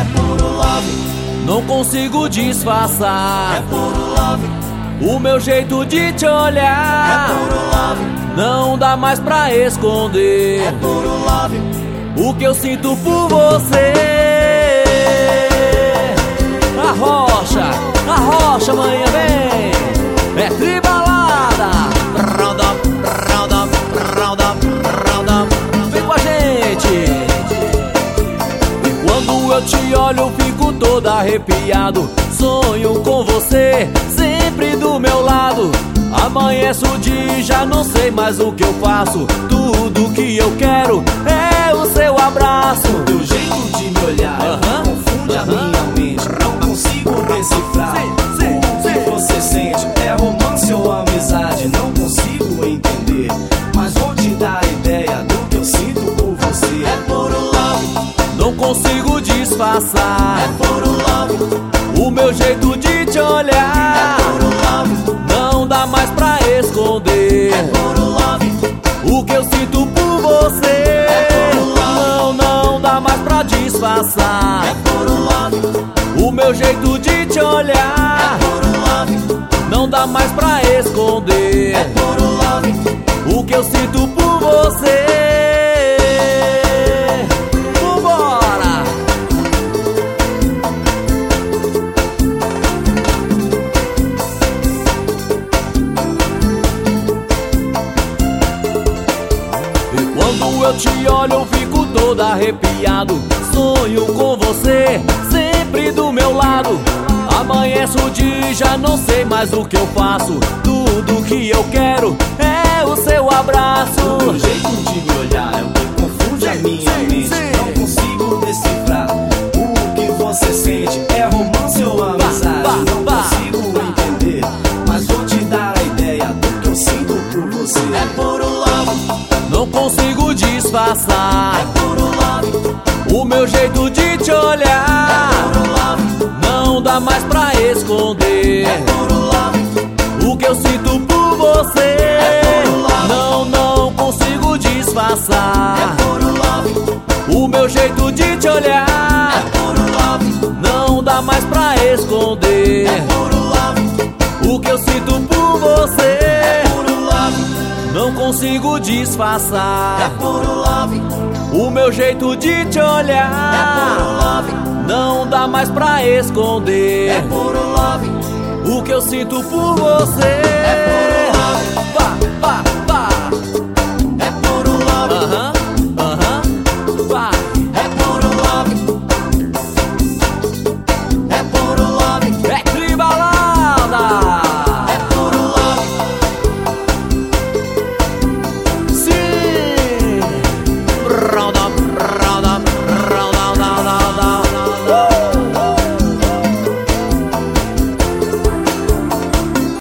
É puro love. Não consigo disfarçar. É puro love. O meu jeito de te É olhar. puro love. Não dá mais pra esconder. É puro love. O que eu sinto por você. Arrocha, manhã vem. É tribalada. Round up, round up, round up, round up. Vem com a gente. E quando eu te olho eu fico todo arrepiado. Sonho com você, sempre do meu lado. Amanhece o dia e já não sei mais o que eu faço. Tudo que eu quero é o seu abraço. Teu jeito de me olhar confunde a minha mente. Não consigo decifrar o que você sente. É romance ou amizade? Não consigo entender, mas vou te dar ideia do que eu sinto por você. É puro love. Não consigo disfarçar. É puro love. O meu jeito de te olhar. É puro love. Não dá mais pra esconder. É puro love. O que eu sinto por você. É puro love. Não dá mais pra disfarçar. É puro love. O meu jeito de te olhar. É puro love. Não dá mais pra esconder. É puro love. O que eu sinto por você. Vambora! E quando eu te olho eu fico todo arrepiado. Sonho com você, sempre do meu lado. Amanhece o dia e já não sei mais o que eu faço. Tudo que eu quero é o seu abraço. O jeito de me olhar é o que confunde a minha mente. Não consigo decifrar o que você sente. É romance ou amizade? Não consigo entender, mas vou te dar a ideia do que eu sinto por você. É puro love. Não consigo disfarçar. É puro love. O meu jeito de te olhar. É puro love. Não dá mais pra esconder. É puro love. O que eu sinto por você. É puro love. Não consigo disfarçar. É puro love. O meu jeito de te olhar. É puro love. Não dá mais pra esconder. É puro love. O que eu sinto por você. É puro love. Não consigo disfarçar. É puro love. O meu jeito de te É olhar. puro love. Não dá mais pra esconder. É puro love. O que eu sinto por você. É puro love. Pá, pá, pá. É puro love. Aham.